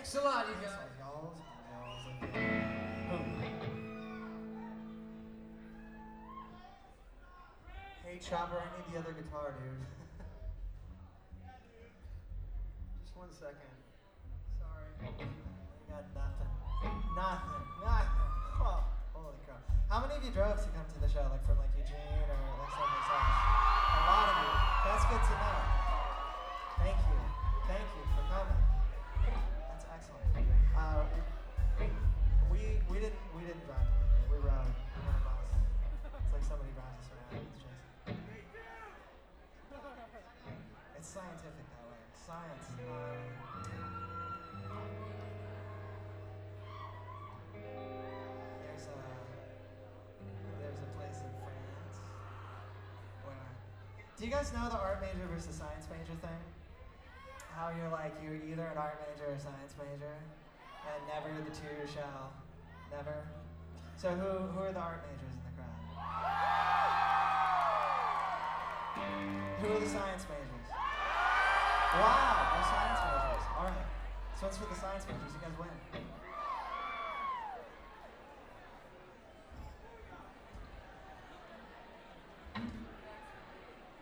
Thanks a lot, you guys. Hey Chopper, I need the other guitar, dude. Just 1 second. Sorry. I got nothing. Nothing. Oh, holy crap. How many of you drove to come to the show? Like from like Eugene or like something else? A lot of you. That's good to know. Thank you. Thank you for coming. That's excellent. We didn't drive to Lincoln. We rode on a bus. It's like somebody drives us around. It's just it's scientific that way. Science. There's a place in France where. Do you guys know the art major versus science major thing? How you're like you're either an art major or a science major, and never the two shall. Never. So who are the art majors in the crowd? Who are the science majors? Wow, no science majors. All right. So it's for the science majors. You guys win.